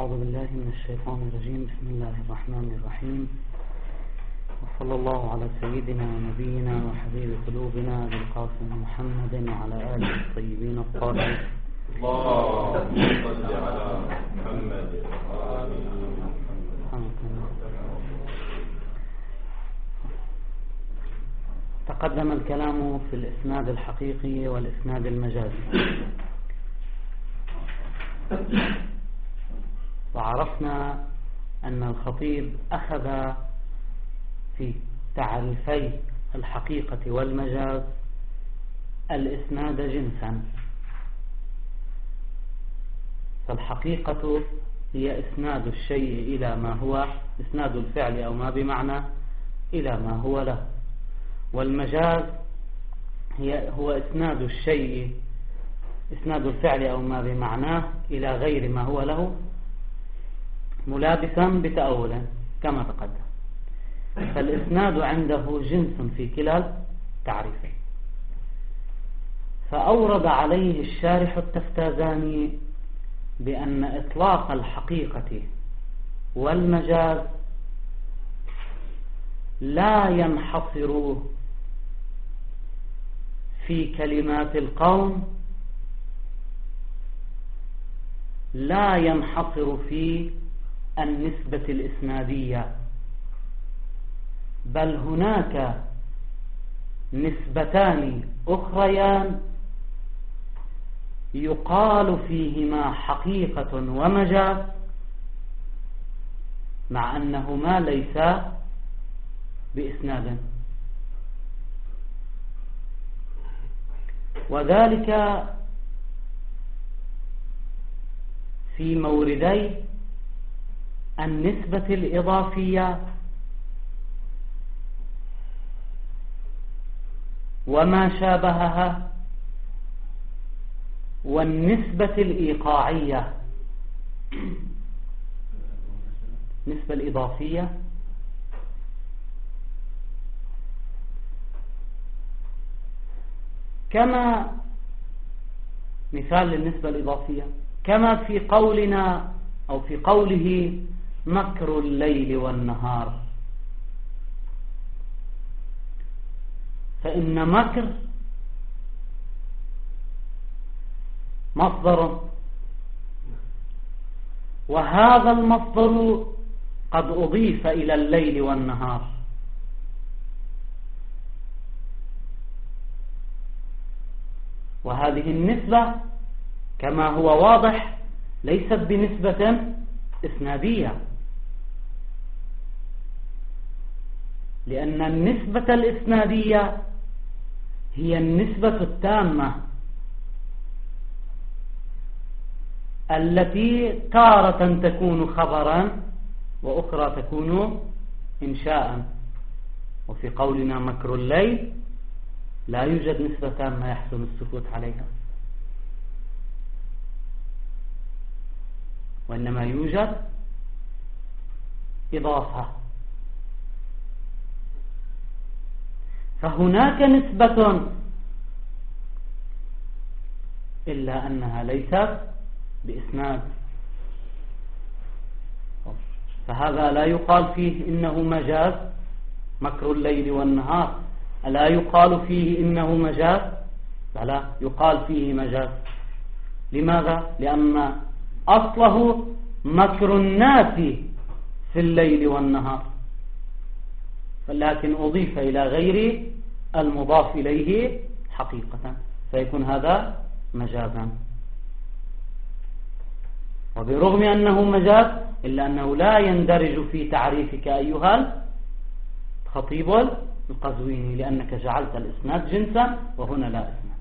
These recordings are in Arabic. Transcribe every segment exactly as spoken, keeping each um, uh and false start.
أعوذ بالله من الشيطان الرجيم. بسم الله الرحمن الرحيم، وصلى الله على سيدنا ونبينا وحبيب قلوبنا أبي القاسم محمد وعلى آله الطيبين الطاهرين. اللهم صل على محمد. تقدم الكلام في الإسناد الحقيقي والإسناد المجازي، وعرفنا أن الخطيب أخذ في تعريفي الحقيقة والمجاز الإسناد جنسا. فالحقيقة هي إسناد الشيء إلى ما هو إسناد الفعل أو ما بمعنى إلى ما هو له، والمجاز هي هو إسناد الشيء إسناد الفعل أو ما بمعناه إلى غير ما هو له ملابسا بتأول كما تقدم. فالإسناد عنده جنس في كلا التعريفين. فأورد عليه الشارح التفتازاني بأن إطلاق الحقيقة والمجاز لا ينحصر في كلمات القوم، لا ينحصر في النسبة الإسنادية، بل هناك نسبتان أخريان يقال فيهما حقيقة ومجاز، مع أنهما ليسا بإسناد. وذلك في موردي النسبة الإضافية وما شابهها، والنسبة الإيقاعية. النسبة الإضافية كما مثال للنسبة الإضافية كما في قولنا أو في قوله مكر الليل والنهار، فإن مكر مصدر، وهذا المصدر قد أضيف إلى الليل والنهار، وهذه النسبة كما هو واضح ليست بنسبة إسنادية، لأن النسبة الإسنادية هي النسبة التامة التي تارة تكون خبرا وأخرى تكون إنشاء. وفي قولنا مكر الليل لا يوجد نسبة تامة يحسن السكوت عليها، وإنما يوجد إضافة. فهناك نسبة إلا أنها ليست بإسناد، فهذا لا يقال فيه إنه مجاز مكر الليل والنهار، ألا يقال فيه إنه مجاز؟ لا، يقال فيه مجاز. لماذا؟ لأن أصله مكر الناس في الليل والنهار، لكن أضيف إلى غير المضاف إليه حقيقة، فيكون هذا مجازا. وبرغم أنه مجاز إلا أنه لا يندرج في تعريفك أيها الخطيب القزويني، لأنك جعلت الإسناد جنسا وهنا لا إسناد.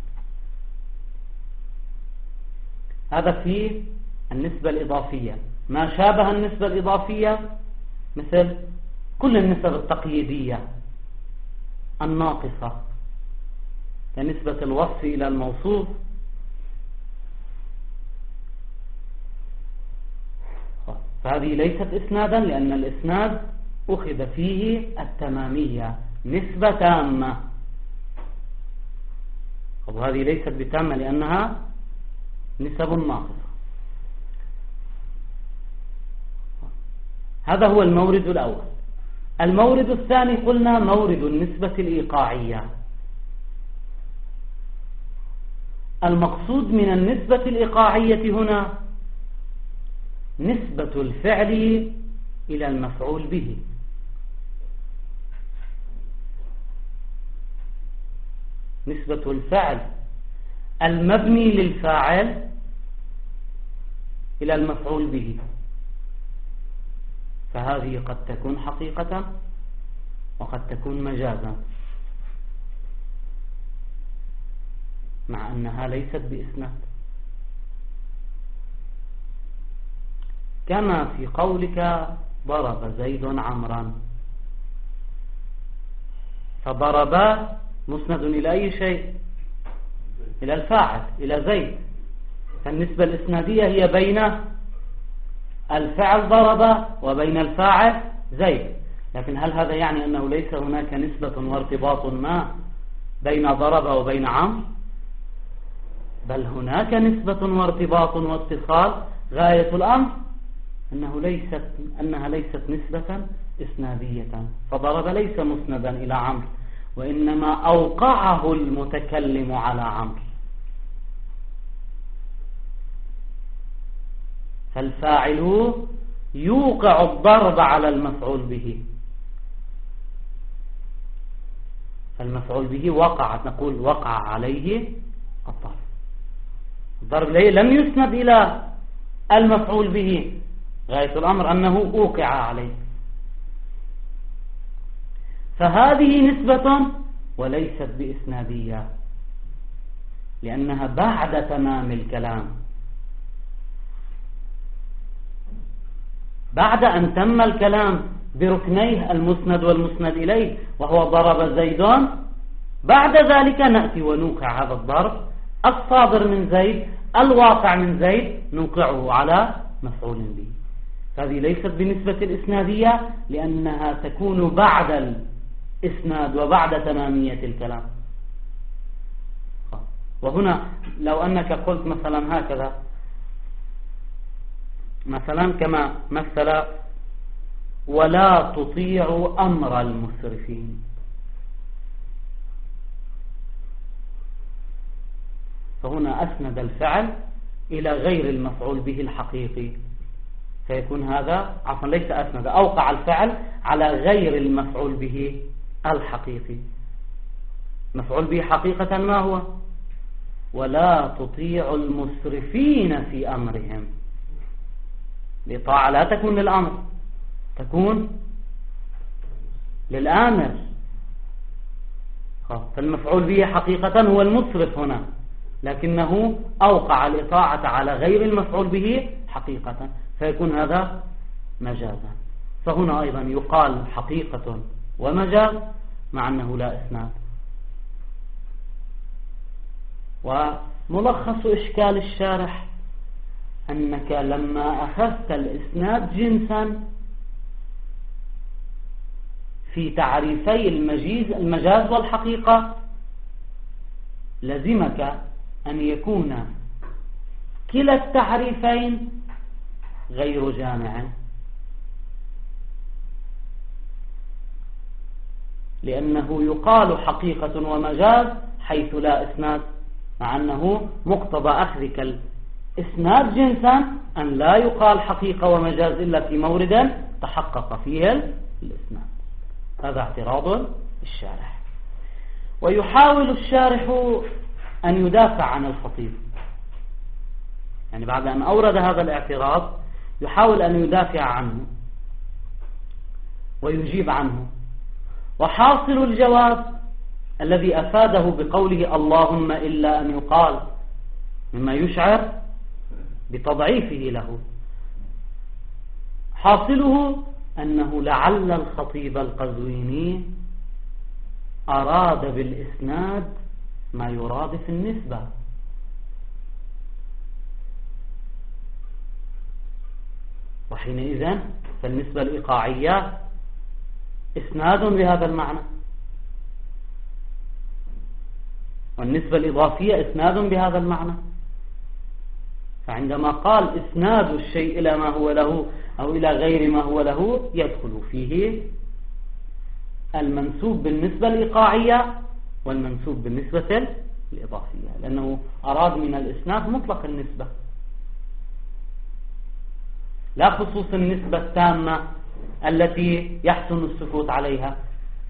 هذا في النسبة الإضافية. ما شابه النسبة الإضافية مثل كل النسب التقييدية الناقصة كنسبة الوصف إلى الموصوف، فهذه ليست إسنادا، لأن الإسناد أخذ فيه التمامية، نسبة تامة، وهذه ليست بتامة لأنها نسب ناقصة. هذا هو المورد الأول. المورد الثاني قلنا مورد النسبة الإيقاعية. المقصود من النسبة الإيقاعية هنا نسبة الفعل إلى المفعول به. نسبة الفعل المبني للفاعل إلى المفعول به، فهذه قد تكون حقيقة وقد تكون مجازا، مع أنها ليست بإسناد، كما في قولك ضرب زيد عمرا، فضرب مسند إلى أي شيء؟ إلى الفاعل، إلى زيد، فالنسبة الإسنادية هي بين الفعل ضرب وبين الفاعل زيد. لكن هل هذا يعني أنه ليس هناك نسبة وارتباط ما بين ضرب وبين عمرو؟ بل هناك نسبة وارتباط واتصال، غاية الأمر أنه ليست أنها ليست نسبة إسنادية. فضرب ليس مسندا إلى عمرو، وإنما أوقعه المتكلم على عمرو، فالفاعل يوقع الضرب على المفعول به، فالمفعول به وقعت، نقول وقع عليه الضرب. الضرب لم يسند إلى المفعول به، غاية الأمر أنه أوقع عليه، فهذه نسبة وليست بإسنادية، لأنها بعد تمام الكلام، بعد أن تم الكلام بركنيه المسند والمسند إليه وهو ضرب زيد، بعد ذلك نأتي ونوقع هذا الضرب الصادر من زيد الواقع من زيد، نوقعه على مفعول به. هذه ليست بنسبة الإسنادية، لأنها تكون بعد الإسناد وبعد تمامية الكلام. وهنا لو أنك قلت مثلا هكذا، مثلا كما مثل ولا تطيعوا أمر المسرفين، فهنا أسند الفعل إلى غير المفعول به الحقيقي، فيكون هذا عفوا ليس أسند، أوقع الفعل على غير المفعول به الحقيقي. مفعول به حقيقة ما هو؟ ولا تطيعوا المسرفين في أمرهم. الإطاعة لا تكون للأمر، تكون للآمر، فالمفعول به حقيقة هو المسرف هنا، لكنه أوقع الإطاعة على غير المفعول به حقيقة، فيكون هذا مجازا. فهنا أيضا يقال حقيقة ومجاز مع أنه لا إسناد. وملخص إشكال الشارح أنك لما أخذت الإسناد جنسا في تعريفي المجيز المجاز والحقيقة، لزمك أن يكون كلا التعريفين غير جامع، لأنه يقال حقيقة ومجاز حيث لا إسناد، مع أنه مقتضى أخذك الإسناد جنسا أن لا يقال حقيقة ومجاز إلا في مورد تحقق فيه الإسناد. هذا اعتراض الشارح. ويحاول الشارح أن يدافع عن الخطيب، يعني بعد أن أورد هذا الاعتراض يحاول أن يدافع عنه ويجيب عنه. وحاصل الجواب الذي أفاده بقوله اللهم إلا أن يقال، مما يشعر بتضعيفه له، حاصله أنه لعل الخطيب القزويني أراد بالإسناد ما يراد في النسبة، وحينئذ فالنسبة الإيقاعية إسناد بهذا المعنى، والنسبة الإضافية إسناد بهذا المعنى. فعندما قال إسناد الشيء إلى ما هو له أو إلى غير ما هو له يدخل فيه المنسوب بالنسبة الإيقاعية والمنسوب بالنسبة الإضافية، لأنه أراد من الإسناد مطلق النسبة لا خصوص النسبة التامة التي يحسن السكوت عليها.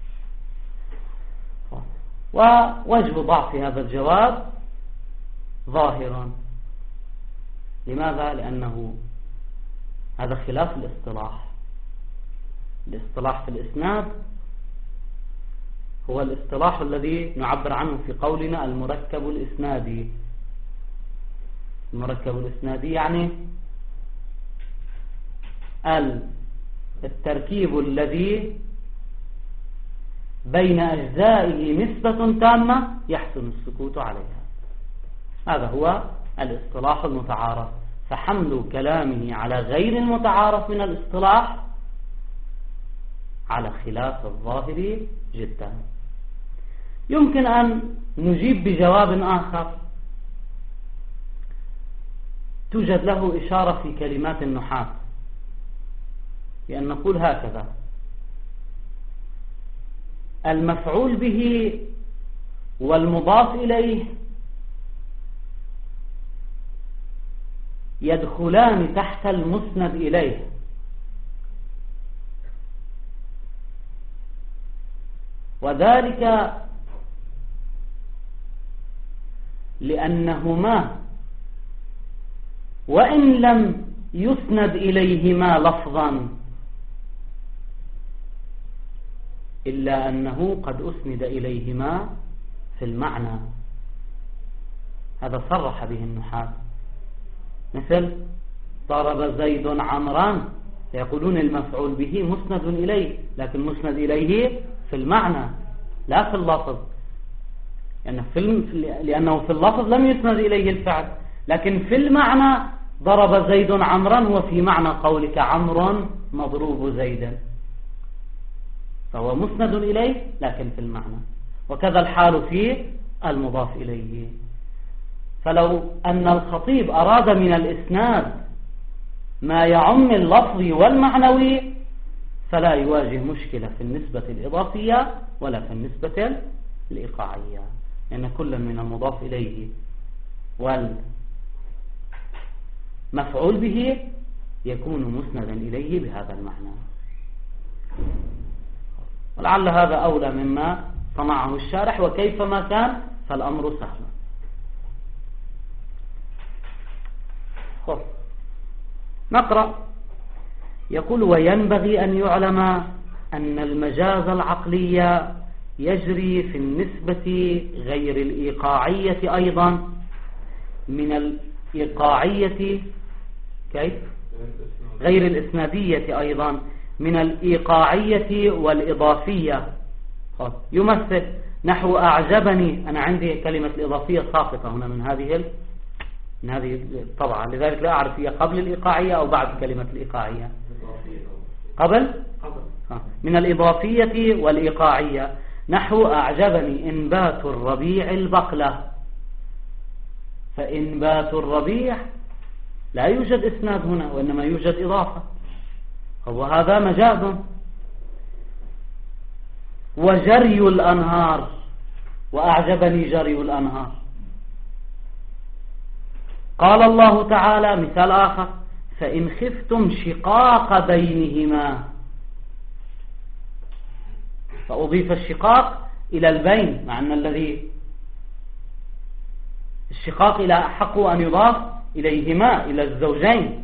ووجه ضعف هذا الجواب ظاهرا. لماذا؟ لأنه هذا خلاف الاصطلاح. الاصطلاح في الإسناد هو الاصطلاح الذي نعبر عنه في قولنا المركب الإسنادي. المركب الإسنادي يعني التركيب الذي بين أجزائه نسبة تامة يحسن السكوت عليها. هذا هو الاصطلاح المتعارف. فحمل كلامه على غير المتعارف من الاصطلاح على خلاف الظاهر جدا. يمكن أن نجيب بجواب آخر توجد له إشارة في كلمات النحاة، بأن نقول هكذا: المفعول به والمضاف إليه يدخلان تحت المسند إليه، وذلك لأنهما وإن لم يسند إليهما لفظا إلا أنه قد أسند إليهما في المعنى. هذا صرح به النحاة، مثل ضرب زيد عمرا، يقولون المفعول به مسند إليه، لكن مسند إليه في المعنى لا في اللفظ، يعني في لأنه في اللفظ لم يسند إليه الفعل، لكن في المعنى ضرب زيد عمرا هو في معنى قولك عمرو مضروب زيدا، فهو مسند إليه لكن في المعنى. وكذا الحال في المضاف إليه. فلو أن الخطيب أراد من الإسناد ما يعم اللفظي والمعنوي فلا يواجه مشكلة في النسبة الإضافية ولا في النسبة الإيقاعية، لأن يعني كل من المضاف إليه والمفعول به يكون مسندا إليه بهذا المعنى. ولعل هذا أولى مما صنعه الشارح، وكيفما كان فالأمر سهل. خب. نقرأ. يقول: وينبغي أن يعلم أن المجاز العقلي يجري في النسبة غير الإيقاعية أيضا من الإيقاعية كيف؟ غير الإسنادية أيضا من الإيقاعية والإضافية. يمثل نحو أعجبني، أنا عندي كلمة الإضافية ساقطة هنا من هذه من هذه الطبعة، لذلك لا أعرف هي قبل الإيقاعية أو بعد كلمة الإيقاعية. قبل من الإضافية والإيقاعية. نحو أعجبني إنبات الربيع البقلة، فإنبات الربيع لا يوجد إسناد هنا وإنما يوجد إضافة، وهذا مجاز. وجري الأنهار، وأعجبني جري الأنهار. قال الله تعالى مثال آخر: فإن خفتم شقاق بينهما، فأضيف الشقاق إلى البين، مع أن الذي الشقاق إلى حق أن يضاف إليهما إلى الزوجين.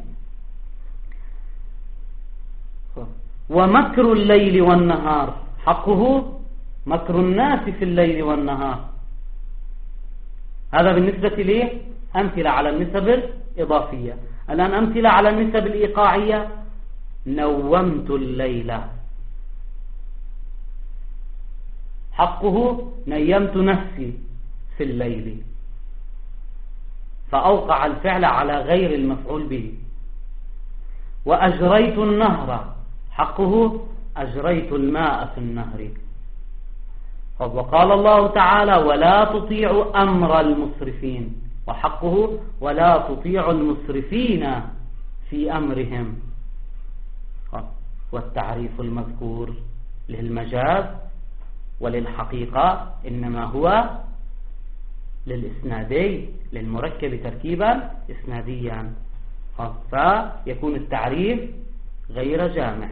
ومكر الليل والنهار، حقه مكر الناس في الليل والنهار. هذا بالنسبة لي أمثلة على النسب الإضافية. الآن أمثلة على النسب الإيقاعية: نومت الليل، حقه نيمت نفسي في الليل، فأوقع الفعل على غير المفعول به. وأجريت النهر، حقه أجريت الماء في النهر. وقال الله تعالى: ولا تطيعوا أمر المسرفين، وحقه ولا تطيعوا المسرفين في أمرهم. والتعريف المذكور للمجاز وللحقيقة إنما هو للإسنادي للمركب تركيبا إسناديا، فيكون التعريف غير جامع.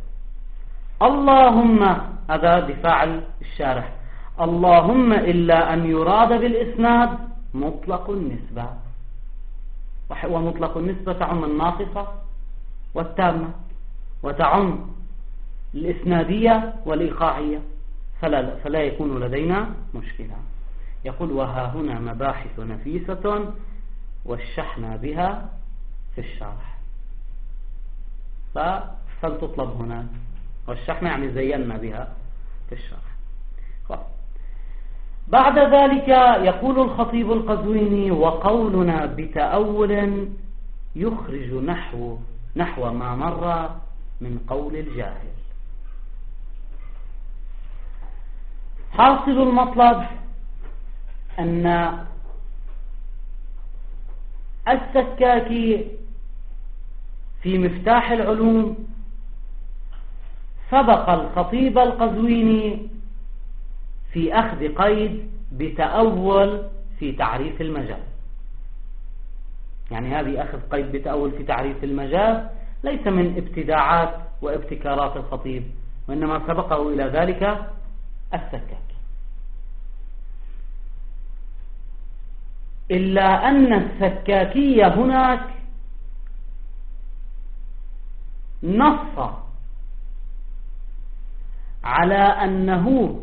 اللهم، هذا بفعل الشارح، اللهم إلا أن يراد بالإسناد مطلق النسبة، ومطلق النسبة تعم الناقصة والتامة وتعم الإسنادية والإيقاعية، فلا, فلا يكون لدينا مشكلة. يقول وها هنا مباحث نفيسة والشحنا بها في الشرح، فلتطلب هنا، والشحن يعني زينا بها في الشرح. بعد ذلك يقول الخطيب القزويني وقولنا بتأول يخرج نحو نحو ما مر من قول الجاهل. حاصل المطلب أن السكاكي في مفتاح العلوم سبق الخطيب القزويني في أخذ قيد بتأول في تعريف المجاز. يعني هذه أخذ قيد بتأول في تعريف المجاز ليس من ابتداعات وابتكارات الخطيب، وإنما سبقه إلى ذلك السكاكي. إلا أن السكاكي هناك نص على أنه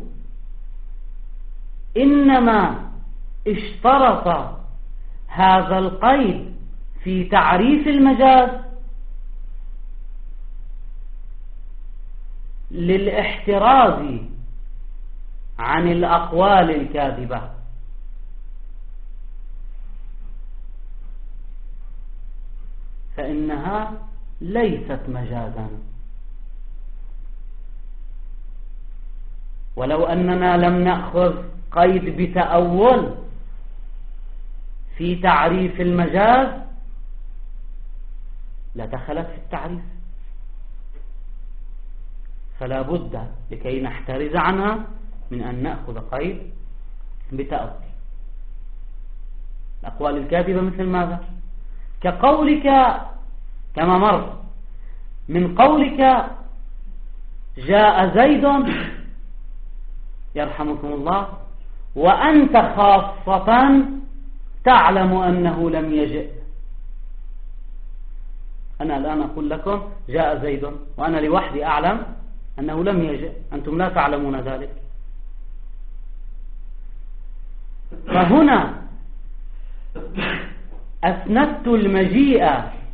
إنما اشترط هذا القيد في تعريف المجاز للاحتراز عن الأقوال الكاذبة، فإنها ليست مجازا. ولو أننا لم نأخذ قيد بتأول في تعريف المجاز لدخلت في التعريف، فلا بد لكي نحترز عنها من أن نأخذ قيد بتأول. الأقوال الكاذبة مثل ماذا؟ كقولك كما مر من قولك جاء زيد يرحمكم الله وأنت خاصة تعلم أنه لم يجئ. أنا الآن أقول لكم جاء زيد وأنا لوحدي أعلم أنه لم يجئ، أنتم لا تعلمون ذلك. فهنا أسندت المجيء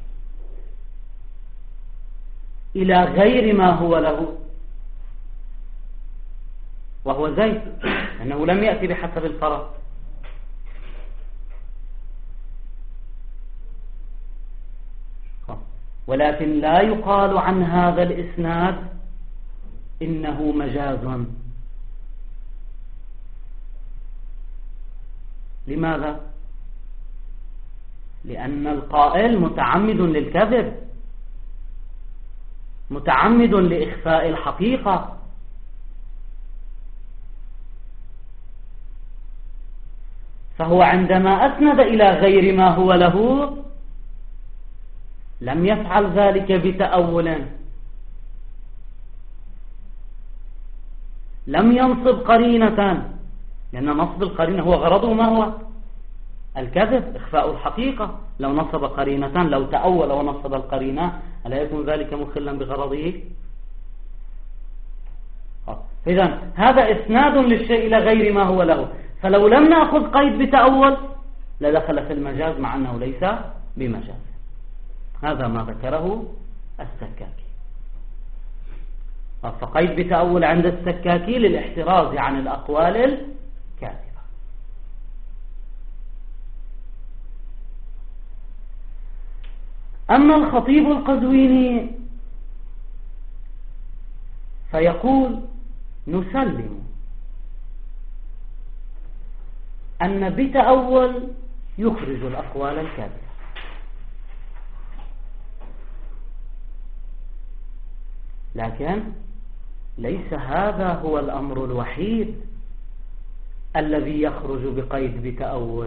إلى غير ما هو له، وهو زيد، أنه لم يأتي بحسب الفرض. ولكن لا يقال عن هذا الإسناد إنه مجاز. لماذا؟ لأن القائل متعمد للكذب، متعمد لإخفاء الحقيقة. فهو عندما أسند إلى غير ما هو له لم يفعل ذلك بتأول، لم ينصب قرينة، لأن نصب القرينة هو غرضه ما هو؟ الكذب، إخفاء الحقيقة. لو نصب قرينة، لو تأول ونصب القرينة، ألا يكون ذلك مخلا بغرضه؟ إذن هذا إسناد للشيء إلى غير ما هو له، فلو لم نأخذ قيد بتأول لدخل في المجاز مع أنه ليس بمجاز. هذا ما ذكره السكاكي. فقيد بتأول عند السكاكي للاحتراز عن الأقوال الكاذبة. أما الخطيب القزويني فيقول نسلم أن بتأول يخرج الأقوال الكاذبة، لكن ليس هذا هو الأمر الوحيد الذي يخرج بقيد بتأول.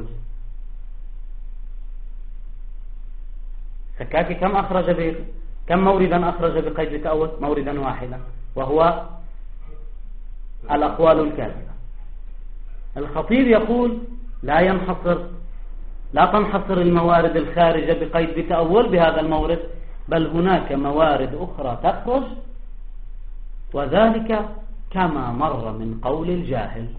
السكاكي كم أخرج ب... كم موردا أخرج بقيد بتأول؟ موردا واحدا، وهو الأقوال الكاذبة. الخطيب يقول لا ينحصر لا تنحصر الموارد الخارجة بقيد بتأول بهذا المورد، بل هناك موارد أخرى تخرج، وذلك كما مر من قول الجاهل: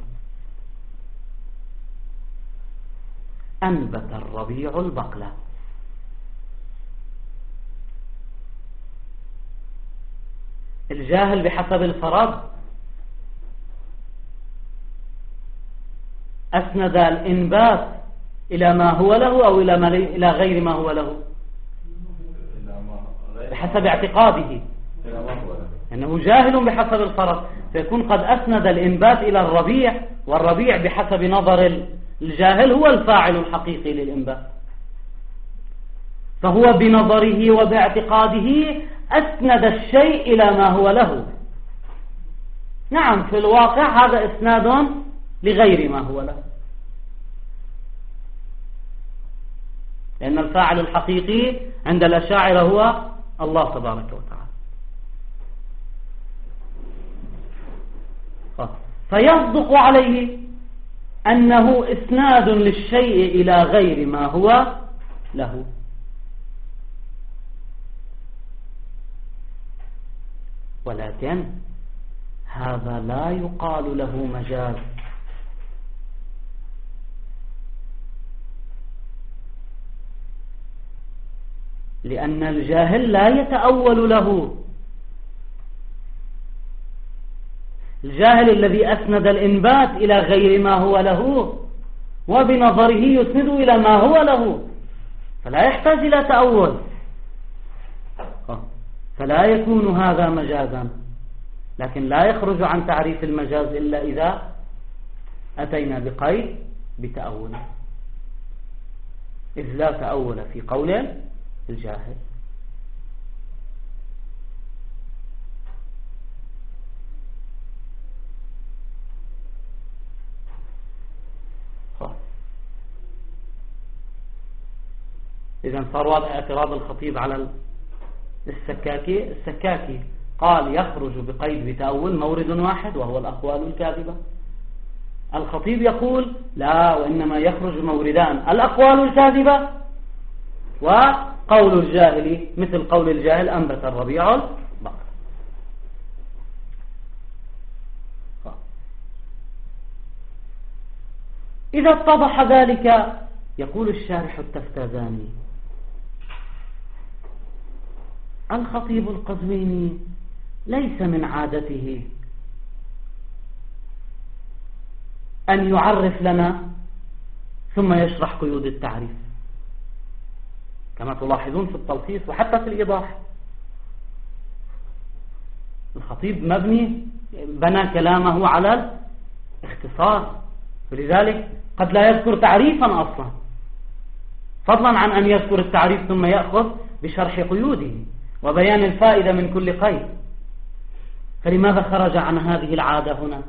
أنبت الربيع البقلة. الجاهل بحسب الفرض أسند الإنبات إلى ما هو له أو إلى, ما إلى غير ما هو له بحسب اعتقاده، أنه جاهل بحسب الفرض، فيكون قد أسند الإنبات إلى الربيع، والربيع بحسب نظر الجاهل هو الفاعل الحقيقي للإنبات، فهو بنظره وباعتقاده أسند الشيء إلى ما هو له. نعم، في الواقع هذا إسناد لغير ما هو له، لأن الفاعل الحقيقي عند الأشاعرة هو الله تبارك وتعالى. فيصدق عليه أنه إسناد للشيء إلى غير ما هو له. ولكن هذا لا يقال له مجاز، لأن الجاهل لا يتأول له. الجاهل الذي أسند الإنبات إلى غير ما هو له وبنظره يسند إلى ما هو له، فلا يحتاج إلى تأول، فلا يكون هذا مجازا. لكن لا يخرج عن تعريف المجاز إلا إذا أتينا بقيد بتأول، إذ لا تأول في قول الجاهل. إذن صار واضح اعتراض الخطيب على السكاكي. السكاكي قال يخرج بقيد بتأول مورد واحد وهو الأقوال الكاذبة. الخطيب يقول لا، وإنما يخرج موردان: الأقوال الكاذبة وقول الجاهل، مثل قول الجاهل أنبت الربيع البقر. إذا اتضح ذلك، يقول الشارح التفتازاني: الخطيب القزويني ليس من عادته أن يعرف لنا ثم يشرح قيود التعريف، كما تلاحظون في التلخيص وحتى في الإيضاح. الخطيب مبني بنى كلامه على الاختصار، ولذلك قد لا يذكر تعريفا أصلا، فضلا عن أن يذكر التعريف ثم يأخذ بشرح قيوده وبيان الفائدة من كل قيد. فلماذا خرج عن هذه العادة هنا؟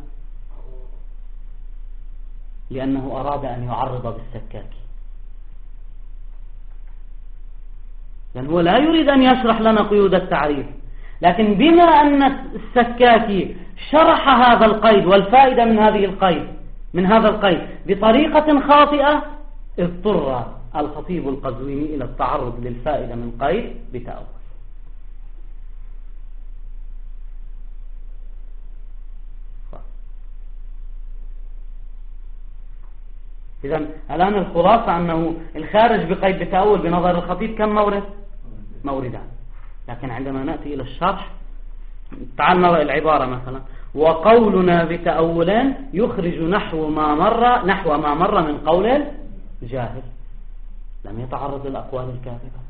لأنه أراد أن يعرض بالسكاكي، لأنه لا يريد أن يشرح لنا قيود التعريف، لكن بما أن السكاكي شرح هذا القيد والفائدة من هذه القيد من هذا القيد بطريقة خاطئة، اضطر الخطيب القزويني إلى التعرض للفائدة من قيد بتأول. إذن الآن الخلاصة أنه الخارج بقيد بتأول بنظر الخطيب كم مورد؟ موردان. لكن عندما نأتي إلى الشرح، تعال نرى العبارة مثلا: وقولنا بتأول يخرج نحو ما مر نحو ما مر من قول الجاهل. لم يتعرض للأقوال الكاذبة،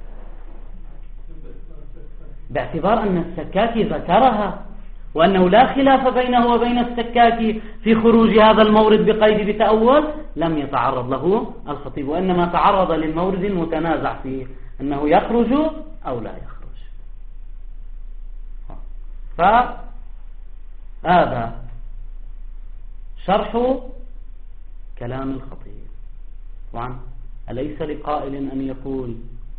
باعتبار أن السكاكي ذكرها، وأنه لا خلاف بينه وبين السكاكي في خروج هذا المورد بقيد بتأول. لم يتعرض له الخطيب، وإنما تعرض للمورد المتنازع فيه، أنه يخرج أو لا يخرج. فهذا شرح كلام الخطيب. طبعا أليس لقائل أن يقول،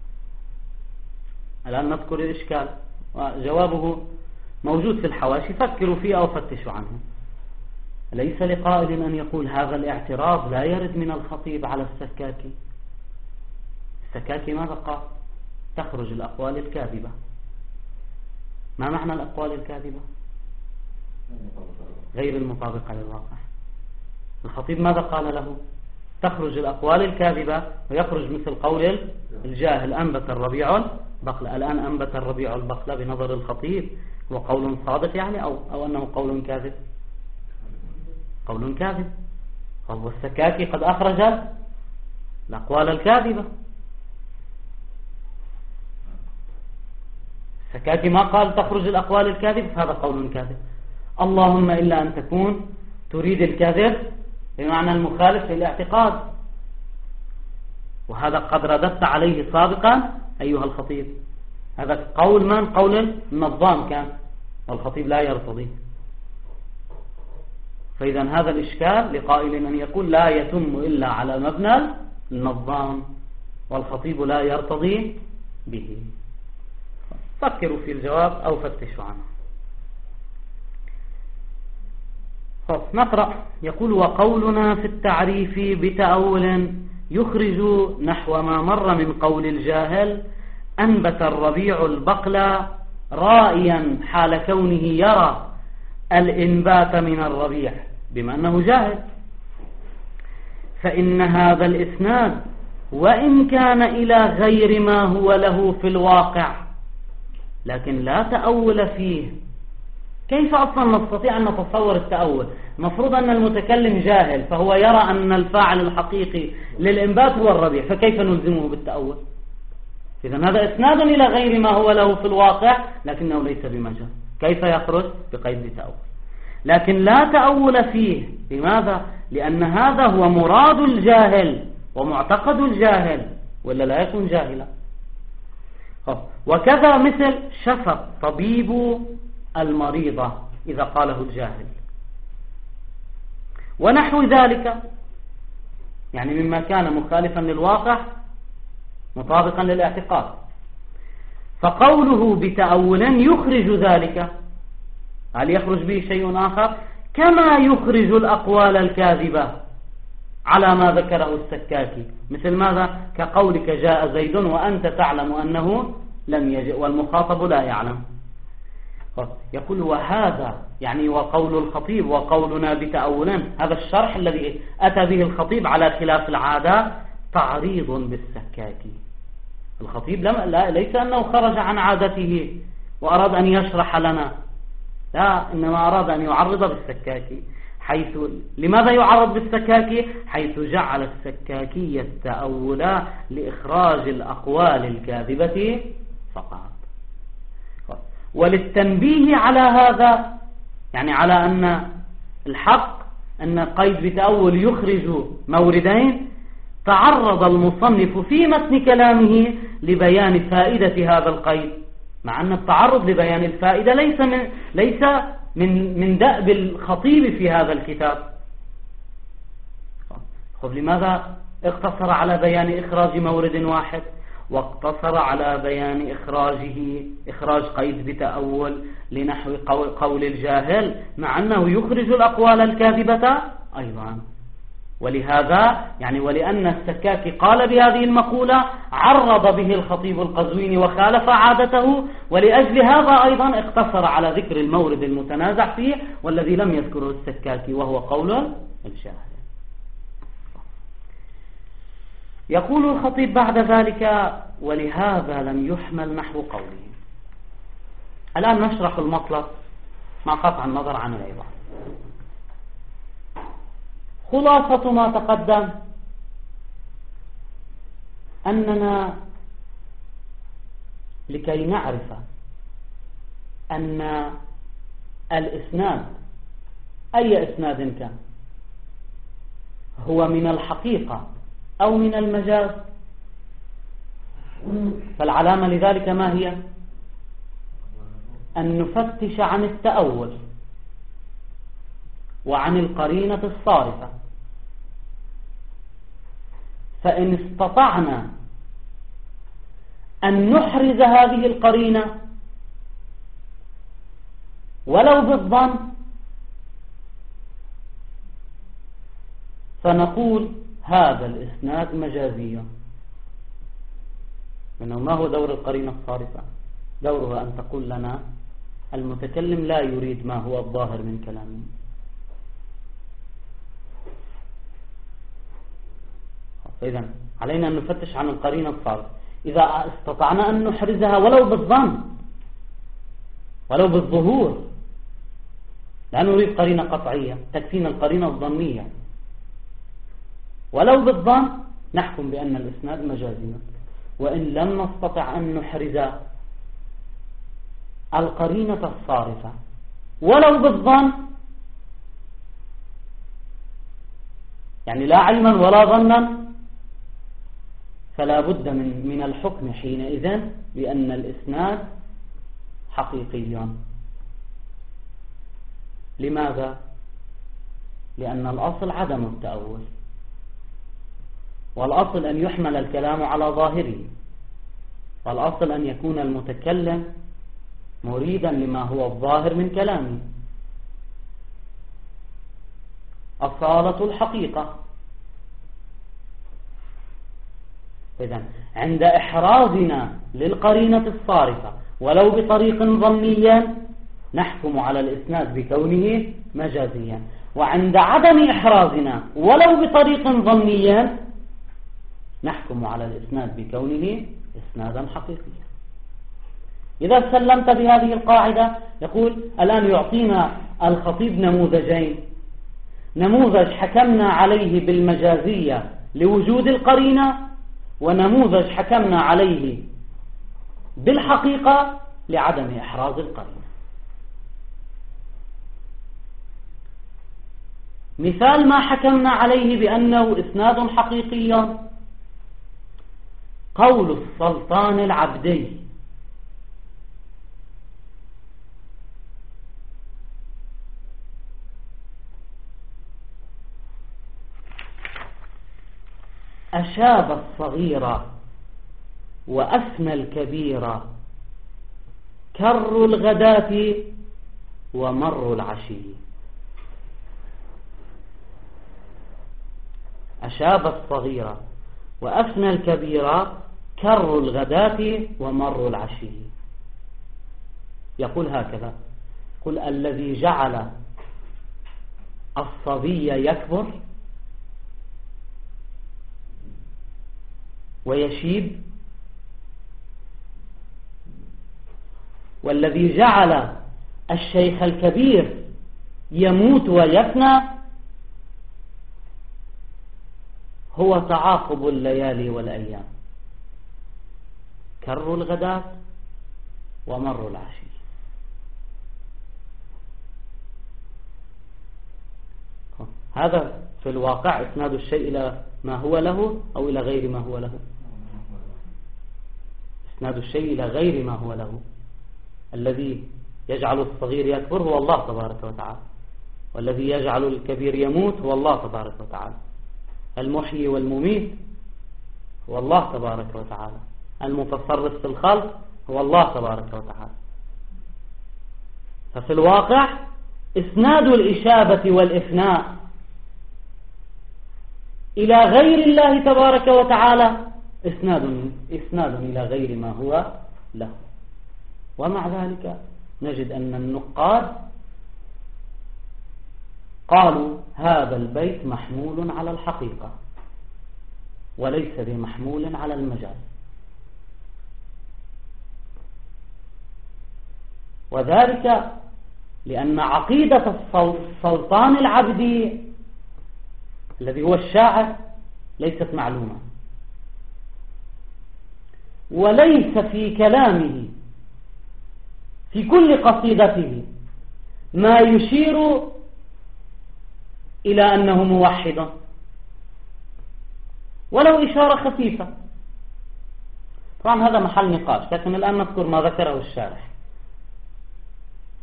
الآن نذكر الإشكال وجوابه موجود في الحواشي، فكروا فيه أو فتشوا عنه. أليس لقائل أن يقول هذا الاعتراض لا يرد من الخطيب على السكاكي؟ السكاكي ماذا قال؟ تخرج الأقوال الكاذبة. ما معنى الأقوال الكاذبة؟ غير المطابقة للواقع. الخطيب ماذا قال له؟ تخرج الأقوال الكاذبة ويخرج مثل قول الجاهل أنبت الربيع البقلة. الآن أنبت الربيع البقلة بنظر الخطيب هو قول صادق يعني أو, أو أنه قول كاذب؟ قول كاذب. فهو السكاكي قد أخرج الأقوال الكاذبة. السكاكي ما قال تخرج الأقوال الكاذبة، فهذا قول كاذب. اللهم إلا أن تكون تريد الكذب بمعنى المخالف للاعتقاد، وهذا قد رددت عليه سابقا أيها الخطيب. هذا قول من؟ قول النظام كان، والخطيب لا يرتضيه. فإذا هذا الإشكال لقائل أن يقول لا يتم إلا على مبنى النظام، والخطيب لا يرتضي به. فكروا في الجواب أو فتشوا عنه. نقرأ. يقول وقولنا في التعريف بتأول يخرج نحو ما مر من قول الجاهل أنبت الربيع البقل رائيا حال كونه يرى الإنبات من الربيع بما أنه جاهل، فإن هذا الإسناد وإن كان إلى غير ما هو له في الواقع لكن لا تأول فيه. كيف أصلا نستطيع أن نتصور التأول؟ المفروض أن المتكلم جاهل فهو يرى أن الفاعل الحقيقي للإنبات هو الربيع، فكيف نلزمه بالتأول؟ إذن هذا إسناد إلى غير ما هو له في الواقع لكنه ليس بمجال. كيف يخرج؟ بقيد تأول. لكن لا تأول فيه. لماذا؟ لأن هذا هو مراد الجاهل ومعتقد الجاهل، ولا لا يكون جاهلا. وكذا مثل شفى الطبيب المريضة إذا قاله الجاهل ونحو ذلك، يعني مما كان مخالفا للواقع مطابقا للاعتقاد. فقوله بتأول يخرج ذلك. هل يخرج به شيء آخر؟ كما يخرج الأقوال الكاذبة على ما ذكره السكاكي. مثل ماذا؟ كقولك جاء زيد وأنت تعلم أنه لم يجئ والمخاطب لا يعلم. يقول وهذا يعني وقول الخطيب وقولنا بتأولا، هذا الشرح الذي أتى به الخطيب على خلاف العادة تعريض بالسكاكي. الخطيب لم لا ليس أنه خرج عن عادته وأراد أن يشرح لنا، لا، إنما أراد أن يعرض بالسكاكي. حيث لماذا يعرض بالسكاكي؟ حيث جعل السكاكي التأول لإخراج الأقوال الكاذبة فقط. وللتنبيه على هذا، يعني على أن الحق أن قيد بتأول يخرج موردين، تعرض المصنف في متن كلامه لبيان فائدة هذا القيد، مع أن التعرض لبيان الفائدة ليس من ليس من من دأب الخطيب في هذا الكتاب. خب لماذا اقتصر على بيان إخراج مورد واحد واقتصر على بيان إخراجه إخراج قيد بتأول لنحو قول الجاهل مع أنه يخرج الأقوال الكاذبة أيضا؟ ولهذا يعني ولأن السكاكي قال بهذه المقولة عرض به الخطيب القزويني وخالف عادته، ولأجل هذا أيضا اقتصر على ذكر المورد المتنازع فيه والذي لم يذكره السكاكي وهو قول الجاهل. يقول الخطيب بعد ذلك ولهذا لم يحمل نحو قوله. الآن نشرح المطلب مع قطع النظر عن العبارة. خلاصة ما تقدم أننا لكي نعرف أن الإسناد أي إسناد كان هو من الحقيقة أو من المجاز، فالعلامة لذلك ما هي؟ أن نفتش عن التأول وعن القرينة الصارفة، فإن استطعنا أن نحرز هذه القرينة ولو بالظن فنقول هذا الإسناد مجازي. إنه ما هو دور القرينة الصارفة؟ دورها أن تقول لنا المتكلم لا يريد ما هو الظاهر من كلامه. فإذا علينا أن نفتش عن القرينة الصارفة. إذا استطعنا أن نحرزها ولو بالظن ولو بالظهور، لا نريد قرينة قطعية، تكفينا القرينة الظنية، ولو بالظن نحكم بأن الإسناد مجازي. وإن لم نستطع أن نحرز القرينة الصارفة ولو بالظن، يعني لا علما ولا ظنا، فلا بد من من الحكم حينئذ بأن الإسناد حقيقي. لماذا؟ لأن الأصل عدم التأول، والأصل أن يحمل الكلام على ظاهره، والأصل أن يكون المتكلم مريدا لما هو الظاهر من كلامه. أصالة الحقيقة. إذن عند إحرازنا للقرينة الصارفة ولو بطريق ظني نحكم على الإسناد بكونه مجازيا، وعند عدم إحرازنا ولو بطريق ظني نحكم على الإسناد بكونه إسنادا حقيقيا. إذا سلمت بهذه القاعدة، يقول الآن يعطينا الخطيب نموذجين: نموذج حكمنا عليه بالمجازية لوجود القرينة، ونموذج حكمنا عليه بالحقيقة لعدم إحراز القرينة. مثال ما حكمنا عليه بأنه إسناد حقيقي: قول السلطان العبدي: أشاب الصغير وأفنى الكبير، كر الغداة ومر العشي. أشاب الصغير وأفنى الكبير، كر الغداة ومر العشي. يقول هكذا: قل الذي جعل الصبي يكبر ويشيب، والذي جعل الشيخ الكبير يموت ويفنى، هو تعاقب الليالي والأيام، كر الغداة ومر العشي. هذا في الواقع إسناد الشيء إلى ما هو له أو إلى غير ما هو له. إسناد الشيء إلى غير ما هو له. الذي يجعل الصغير يكبر هو الله تبارك وتعالى، والذي يجعل الكبير يموت هو الله تبارك وتعالى، المحيي والمميت هو الله تبارك وتعالى، المتصرف في الخلق هو الله تبارك وتعالى. ففي الواقع إسناد الإشابة والإفناء إلى غير الله تبارك وتعالى إسناد إسناد إلى غير ما هو له. ومع ذلك نجد أن النقاد قالوا هذا البيت محمول على الحقيقة وليس بمحمول على المجاز، وذلك لأن عقيدة السلطان العبدي الذي هو الشاعر ليست معلومة، وليس في كلامه في كل قصيدته ما يشير إلى أنه موحد ولو إشارة خفيفة. طبعا هذا محل نقاش، لكن الآن نذكر ما ذكره الشارح.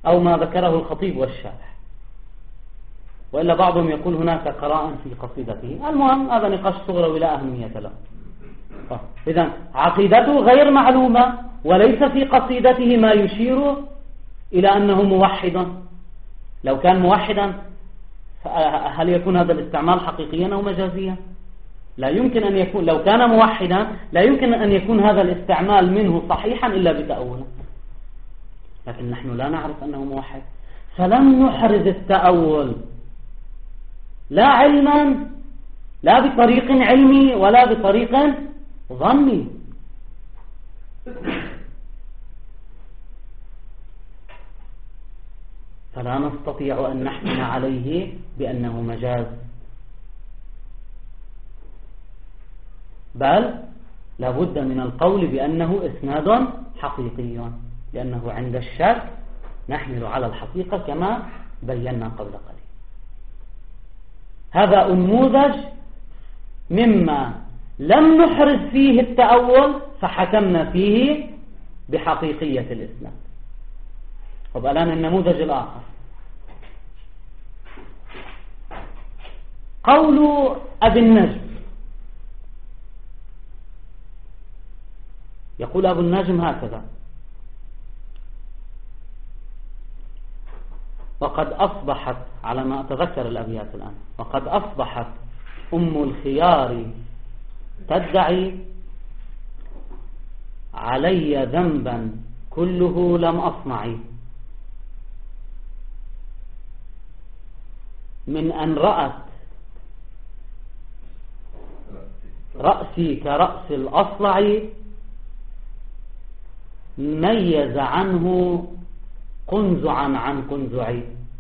أو ما ذكره الخطيب والشارح، وإلا بعضهم يقول هناك قراء في قصيدته. المهم هذا نقاش صغرى ولا أهمية له. إذن عقيدته غير معلومة، وليس في قصيدته ما يشير إلى أنه موحد. لو كان موحدا هل يكون هذا الاستعمال حقيقيا أو مجازيا؟ لا يمكن أن يكون. لو كان موحدا لا يمكن أن يكون هذا الاستعمال منه صحيحا إلا بتأوله، لكن نحن لا نعرف أنه موحد، فلم نحرز التأول لا علما، لا بطريق علمي ولا بطريق ظني. فلا نستطيع أن نحكم عليه بأنه مجاز، بل لابد من القول بأنه إسناد حقيقي، لأنه عند الشك نحمل على الحقيقة كما بينا قبل قليل. هذا نموذج مما لم نحرز فيه التأول فحكمنا فيه بحقيقية الإسناد. طب الآن النموذج الآخر، قول أبي النجم. يقول أبو النجم هكذا: وقد أصبحت، على ما أتذكر الأبيات الآن، وقد أصبحت أم الخيار تدعي علي ذنبا كله لم أصنع، من أن رأت رأسي كرأس الأصلع، ميز عنه قنزعا عن قنزعي.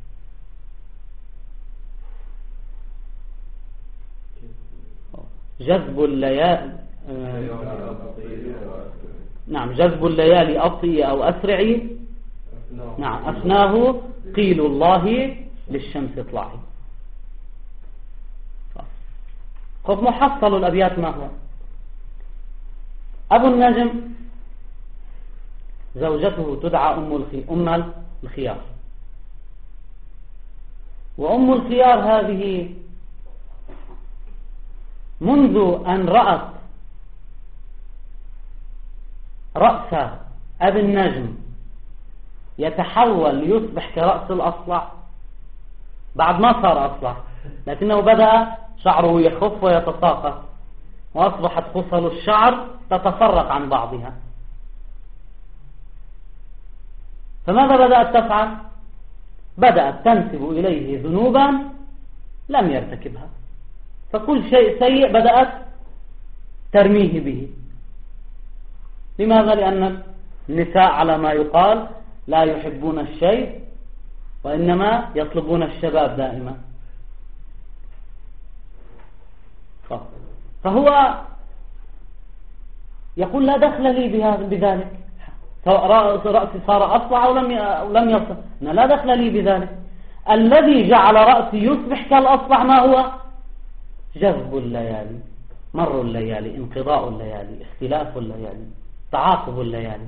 جذب الليالي نعم جذب الليالي أبطئ أو أسرعي، نعم أثناه قيل الله للشمس اطلعي. خذ محصل الأبيات ما هو؟ أبو النجم زوجته تدعى أم أم الخيار، وأم الخيار هذه منذ أن رأت رأس أبي النجم يتحول ليصبح كرأس الأصلع، بعد ما صار أصلع لكنه بدأ شعره يخف ويتساقط، وأصبحت خصل الشعر تتفرق عن بعضها. فماذا بدأت تفعل؟ بدأت تنسب إليه ذنوبا لم يرتكبها، فكل شيء سيء بدأت ترميه به. لماذا؟ لأن النساء على ما يقال لا يحبون الشيء وإنما يطلبون الشباب دائما. فهو يقول لا دخل لي بذلك، سواء رأسي صار أصلع أو لم يصل، أنا لا دخل لي بذلك. الذي جعل رأسي يصبح كالأصلع ما هو؟ جذب الليالي، مر الليالي، انقضاء الليالي، اختلاف الليالي، تعاقب الليالي.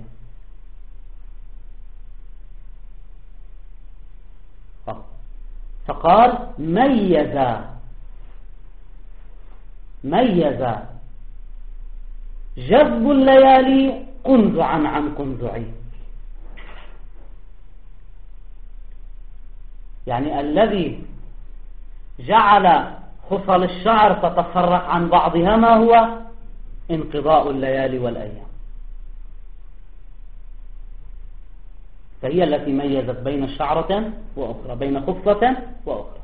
فقال ميز ميز جذب الليالي قنزعا عن قنزعي، يعني الذي جعل خصل الشعر تتفرق عن بعضها ما هو؟ انقضاء الليالي والأيام. فهي التي ميزت بين شعرة وأخرى، بين خصلة وأخرى،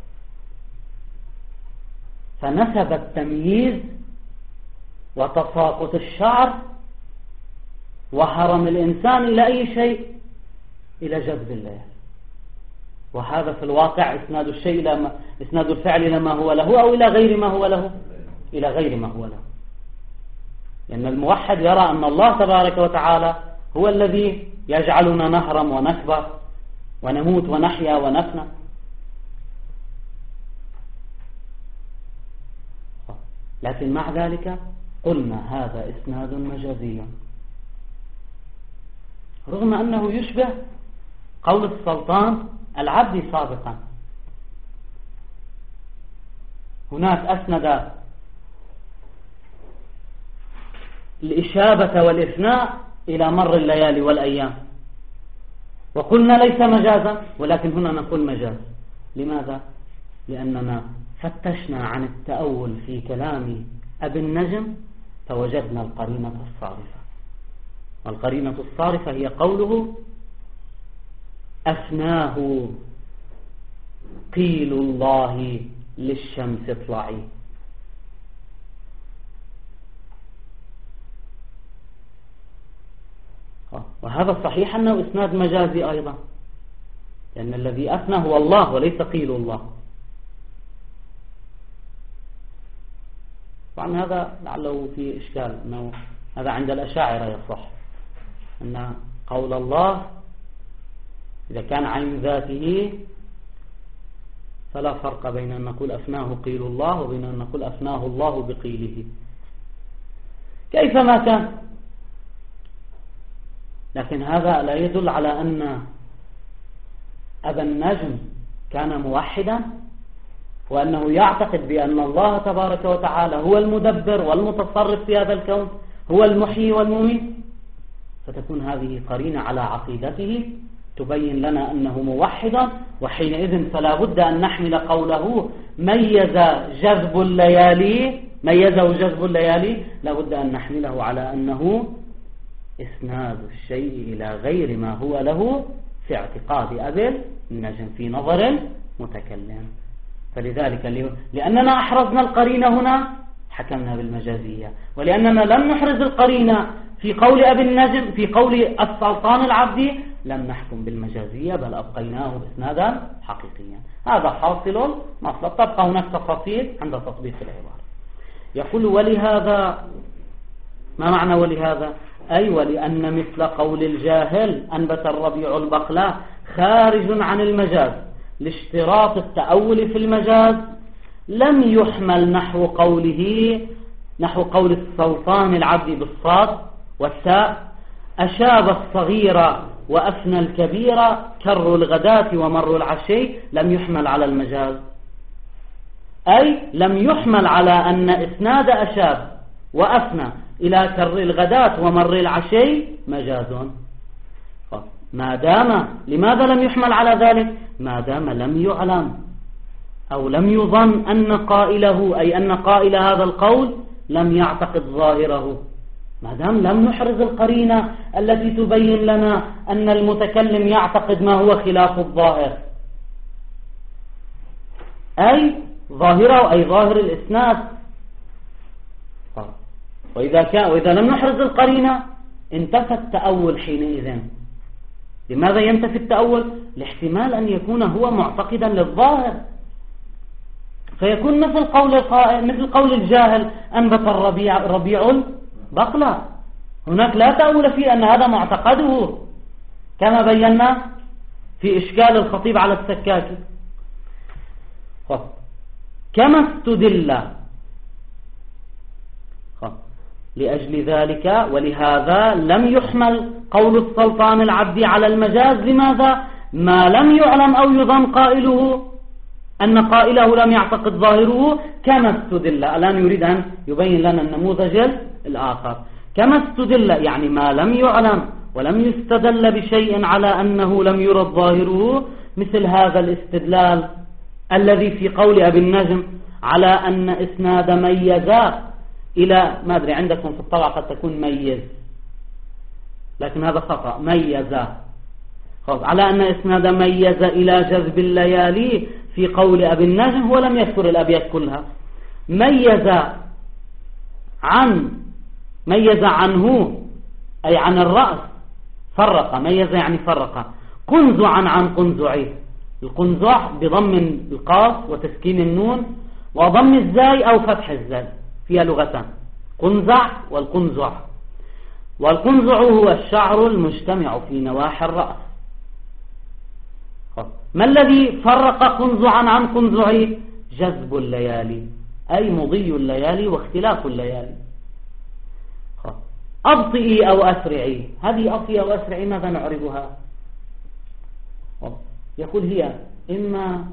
فنسب التمييز وتساقط الشعر وهرم الإنسان إلى أي شيء؟ إلى جذب الليالي. وهذا في الواقع إسناد الشيء إلى ما إسناد الفعل إلى ما هو له أو إلى غير ما هو له، إلى غير ما هو له. لأن الموحد يرى أن الله تبارك وتعالى هو الذي يجعلنا نهرم ونكبر ونموت ونحيا ونفنى. لكن مع ذلك قلنا هذا إسناد مجازي، رغم أنه يشبه قول السلطان العبد سابقا. هناك أسند الإشابة والإثناء إلى مر الليالي والأيام، وقلنا ليس مجازا، ولكن هنا نقول مجاز. لماذا؟ لأننا فتشنا عن التأول في كلام أبي النجم فوجدنا القرينة الصارفة، والقرينة الصارفة هي قوله أفناه قيل الله للشمس اطلعي. وهذا صحيح أنه إسناد مجازي أيضا، لأن الذي أثنى هو الله وليس قيل الله. طبعا هذا لعله في إشكال، أنه هذا عند الأشاعرة يصح أن قول الله إذا كان عين ذاته فلا فرق بين أن نقول أفناه قيل الله وبين أن نقول أفناه الله بقيله كيفما كان. لكن هذا لا يدل على أن أبا النجم كان موحدا وأنه يعتقد بأن الله تبارك وتعالى هو المدبر والمتصرف في هذا الكون، هو المحيي والمميت، فتكون هذه قرينة على عقيدته تبين لنا أنه موحدا، وحينئذ فلا بد أن نحمل قوله ميز جذب الليالي ميزه جذب الليالي لا بد أن نحمله على أنه إسناد الشيء إلى غير ما هو له في اعتقاد أبي النجم في نظر المتكلم. فلذلك لأننا أحرزنا القرينة هنا حكمنا بالمجازية، ولأننا لم نحرز القرينة في قول أبي النجم في قول السلطان العبدي لم نحكم بالمجازية، بل أبقيناه إسنادا حقيقيا. هذا حاصل مطلب. تبقى هناك تفاصيل عند تطبيق العبارة. يقول ولهذا، ما معنى ولهذا؟ أي ولأن مثل قول الجاهل أنبت الربيع البقلاء خارج عن المجاز لاشتراط التأول في المجاز لم يحمل نحو قوله نحو قول السلطان العبد بالصاد والتاء أشاب الصغير وأفنى الكبير كر الغداة ومر العشي، لم يحمل على المجاز، أي لم يحمل على أن إسناد أشاب وأفنى إلى كر الغداة ومر العشي مجاز. ما دام لماذا لم يحمل على ذلك؟ ما دام لم يعلم أو لم يظن أن قائله أي أن قائل هذا القول لم يعتقد ظاهره، ما دام لم نحرز القرينة التي تبين لنا أن المتكلم يعتقد ما هو خلاف الظاهر، أي ظاهره أي ظاهر الإسناد. وإذا كان وإذا لم نحرز القرينة انتفى التأول حينئذ. لماذا ينتفي التأول؟ لاحتمال أن يكون هو معتقدا للظاهر، فيكون مثل قول القائل مثل قول الجاهل أنبت الربيع ربيع البقلة. هناك لا تأول فيه أن هذا معتقده كما بينا في إشكال الخطيب على السكاكي. كما استدل لأجل ذلك ولهذا لم يحمل قول السلطان العبدي على المجاز. لماذا؟ ما لم يعلم أو يظن قائله أن قائله لم يعتقد ظاهره. كما استدل، الآن يريد أن يبين لنا النموذج الآخر. كما استدل يعني ما لم يعلم ولم يستدل بشيء على أنه لم يرد ظاهره، مثل هذا الاستدلال الذي في قول أبي النجم على أن إسناد ميزا إلى ما أدري عندكم في الطبع قد تكون ميز، لكن هذا خطأ، ميزا على أن إسناد ميز إلى جذب الليالي في قول أبي النجم هو لم يذكر الأبيات كلها. ميز عن ميز عنه أي عن الرأس، فرق، ميز يعني فرق. قنزعا عن قنزعي، القنزع بضم القاف وتسكين النون وضم الزاي أو فتح الزاي، فيها لغتان، قنزع والقنزع. والقنزع هو الشعر المجتمع في نواحي الرأس. ما الذي فرق قنزعا عن قنزعي؟ جذب الليالي أي مضي الليالي واختلاف الليالي. أبطئي أو أسرعي، هذه أبطئي أو أسرعي ماذا نعربها؟ يقول هي إما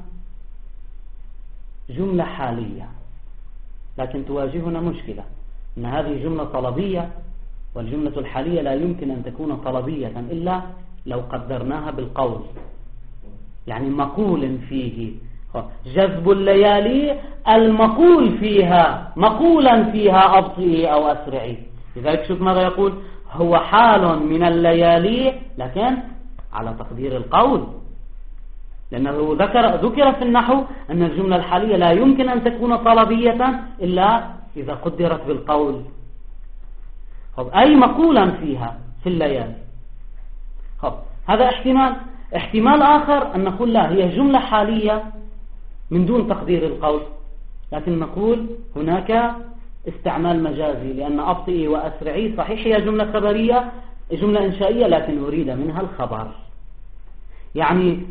جملة حالية، لكن تواجهنا مشكلة أن هذه جملة طلبية، والجملة الحالية لا يمكن أن تكون طلبية إلا لو قدرناها بالقول، يعني مقول فيه. جذب الليالي المقول فيها، مقولا فيها أبطئي أو أسرعي. لذلك شوف ماذا يقول، هو حال من الليالي، لكن على تقدير القول، لأنه ذكر ذكر في النحو أن الجملة الحالية لا يمكن أن تكون طلبية إلا إذا قدرت بالقول، أي مقولا فيها في الليالي. هذا احتمال. احتمال آخر أن نقول لا، هي جملة حالية من دون تقدير القول، لكن نقول هناك استعمال مجازي، لأن أبطئي وأسرعي صحيح هي جملة خبرية، جملة إنشائية، لكن أريد منها الخبر. يعني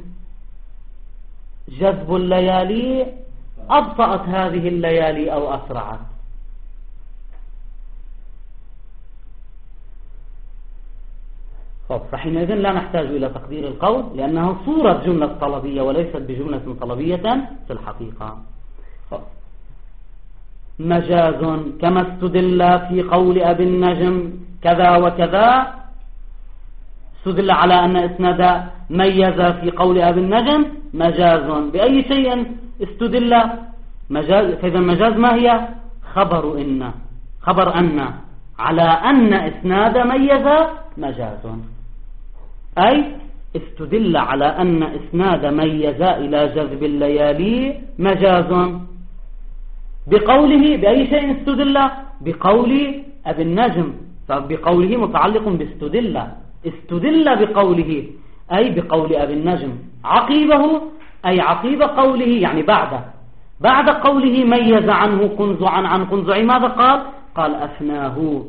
جذب الليالي أبطأت هذه الليالي أو أسرعت. فحينئذ لا نحتاج إلى تقدير القول، لأنها صورة جملة طلبية وليست بجملة طلبية في الحقيقة. مجاز كما استدل في قول أبي النجم كذا وكذا، استدل على أن إسناد ميز في قول أبي النجم مجاز. بأي شيء استدل؟ مجاز. فإذا المجاز ما هي؟ خبر إن، خبر أن، على أن إسناد ميز مجاز، أي استدل على أن إسناد ميز إلى جذب الليالي مجاز. بقوله، بأي شيء استدل؟ بقول أبي النجم، فبقوله متعلق باستدل، استدل بقوله أي بقول أبي النجم، عقيبه أي عقيب قوله، يعني بعد بعد قوله ميز عنه قنزعا عن قنزع، ماذا قال؟ قال أفناه،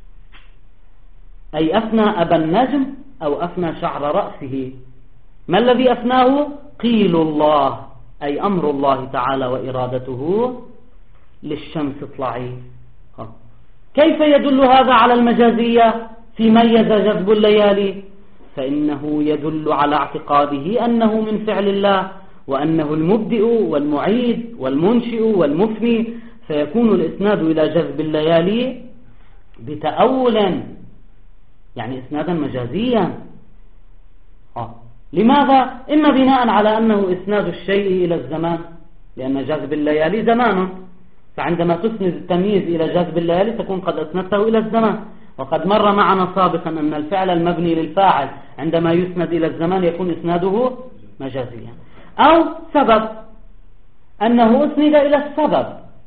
أي أفنى أبا النجم أو أفنى شعر رأسه. ما الذي أفناه؟ قيل الله، أي أمر الله تعالى وإرادته للشمس اطلعي. كيف يدل هذا على المجازية في ميز جذب الليالي؟ فإنه يدل على اعتقاده أنه من فعل الله، وأنه المبدئ والمعيد والمنشئ والمفني، فيكون الإسناد إلى جذب الليالي بتأول، يعني إسنادا مجازيا. آه. لماذا؟ إما بناء على أنه إسناد الشيء إلى الزمان، لأن جذب الليالي زمان، فعندما تسند التمييز إلى جذب الليالي تكون قد أسندته إلى الزمان. وقد مر معنا سابقا أن الفعل المبني للفاعل عندما يسند إلى الزمان يكون إسناده مجازيا. أو سبب، أنه أسند إلى السبب،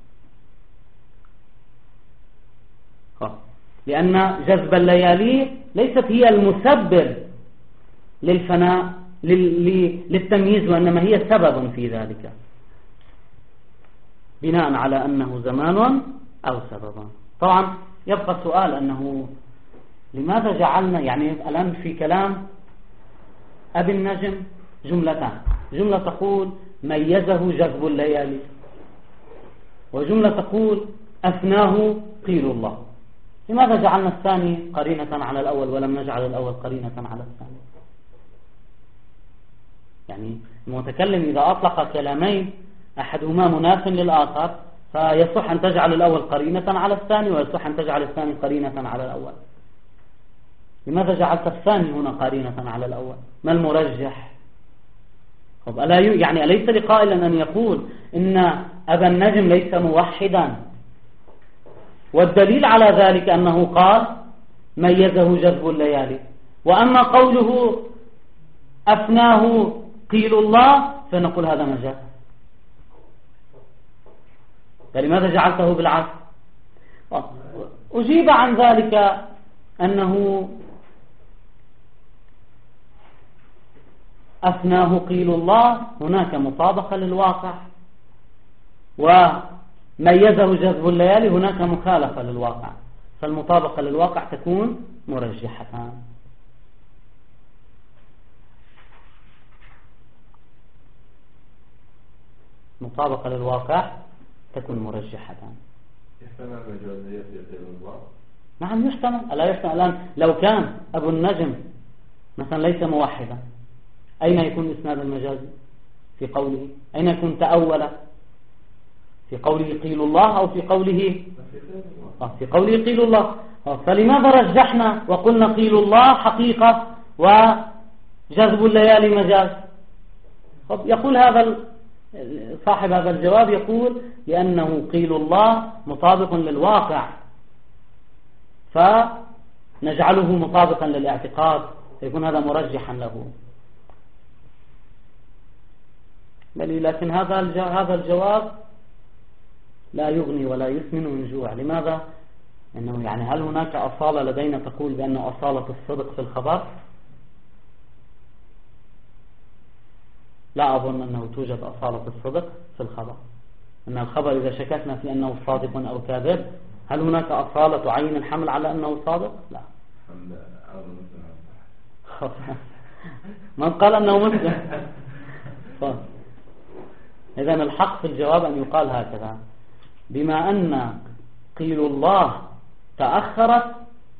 لأن جذب الليالي ليست هي المسبب للفناء للتمييز، وإنما هي سبب في ذلك، بناء على أنه زمان أو سبب. طبعا يبقى السؤال أنه لماذا جعلنا، يعني الآن في كلام أبي النجم جملتان، جملة تقول ميزه جذب الليالي، وجملة تقول أثناه قيل الله. لماذا جعلنا الثاني قرينة على الأول ولم نجعل الأول قرينة على الثاني؟ يعني المتكلم إذا أطلق كلامين أحدهما مناف للآخر فيصح أن تجعل الأول قرينة على الثاني، ويصح أن تجعل الثاني قرينة على الأول. لماذا جعلت الثاني هنا قرينة على الأول؟ ما المرجح؟ طب ألا يعني أليس لقائل أن يقول إن أبا النجم ليس موحدا؟ والدليل على ذلك أنه قال ميزه جذب الليالي. وأما قوله أفناه قيل الله فنقول هذا مجاز. فلماذا جعلته بالعكس؟ أجيب عن ذلك أنه أفناه قيل الله هناك مطابقة للواقع، وميزه جذب الليالي هناك مخالفة للواقع، فالمطابقة للواقع تكون مرجحة. مطابقة للواقع تكون مرجحة. يحتمل مجازية في قيل الله؟ نعم يحتمل. ألا يحتمل الآن لو كان أبو النجم مثلا ليس موحدا، أين يكون إسناد المجاز في قوله؟ أين يكون تأول؟ في قوله قيل الله أو في قوله في قوله قيل الله؟ فلماذا رجحنا وقلنا قيل الله حقيقة وجذب الليالي مجاز؟ يقول هذا صاحب هذا الجواب، يقول لأنه قيل الله مطابق للواقع فنجعله مطابقا للاعتقاد فيكون هذا مرجحا له. بل لكن هذا هذا الجواب لا يغني ولا يسمن من جوع. لماذا؟ إنه يعني هل هناك أصالة لدينا تقول بأن أصالة الصدق في الخبر؟ لا أظن أنه توجد أصالة الصدق في الخبر. أن الخبر إذا شككنا في أنه صادق أو كاذب، هل هناك أصالة تعين الحمل على أنه صادق؟ لا. من قال أنه مسلم؟ إذن الحق في الجواب أن يقال هكذا: بما أن قيل الله تأخرت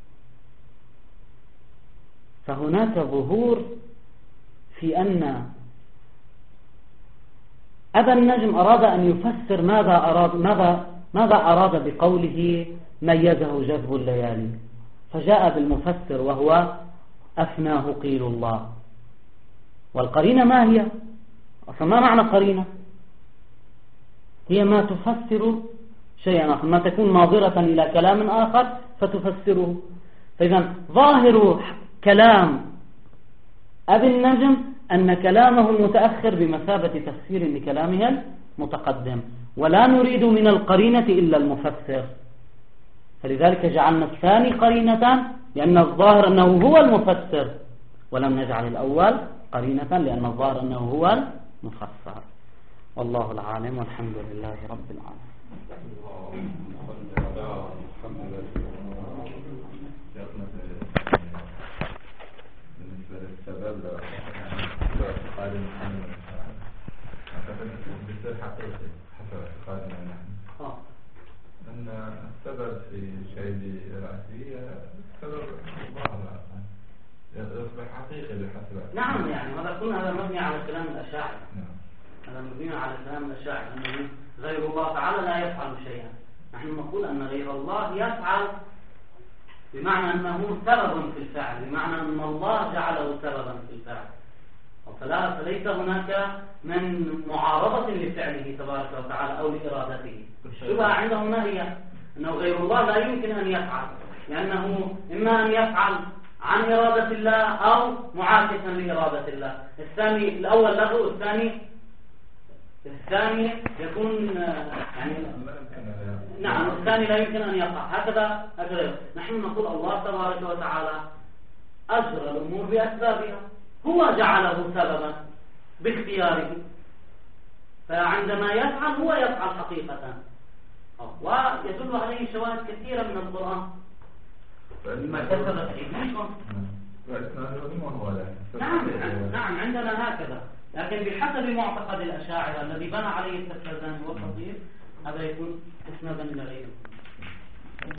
فهناك ظهور في أن أبا النجم أراد أن يفسر ماذا أراد ماذا ماذا أراد بقوله ميزه جذب الليالي، فجاء بالمفسر وهو أفناه قيل الله. والقرينة ما هي؟ أصلا ما معنى قرينة؟ هي ما تفسر شيئا آخر، ما تكون ناظرة إلى كلام آخر فتفسره. فإذا ظاهر كلام أبي النجم أن كلامه المتأخر بمثابة تفسير لكلامه المتقدم، ولا نريد من القرينة إلا المفسر، فلذلك جعلنا الثاني قرينة لأن الظاهر أنه هو المفسر، ولم نجعل الأول قرينة لأن الظاهر أنه هو المفسر. والله العالم والحمد لله رب العالمين. بالنسبة للسبب اعتقاد محمد بالنسبة حقيقي حسب اعتقادنا نحن أن السبب في شيء رأسي سبب ظاهر يصبح حقيقي بحسب. نعم، يعني هذا كنا هذا مبني على كلام الأشاعرة. هذا مبني على كلام الأشاعرة أنه غير الله تعالى لا يفعل شيئا. نحن نقول أن غير الله يفعل بمعنى أنه سبب في الفعل، بمعنى أن الله جعله سببا في الفعل، فلا فليس هناك من معارضة لفعله تبارك وتعالى أو لإرادته. الشبهة عندهم ما هي؟ أنه غير الله لا يمكن أن يفعل، لأنه إما أن يفعل عن إرادة الله أو معاكسا لإرادة الله. الثاني الأول له، الثاني الثاني يكون يعني نعم الثاني لا يمكن أن يقع. هكذا هكذا نحن نقول الله تبارك وتعالى أجرى الأمور بأسبابها، هو جعله سببا باختياره، فعندما يفعل هو يفعل حقيقة، ويدل عليه شواهد كثيرة من القرآن. ما كسبت أيديكم. نعم نعم عندنا هكذا، لكن بحسب معتقد الأشاعرة الذي بنى عليه التفسير والتطبيق هذا يكون اسنادا إلى غيره.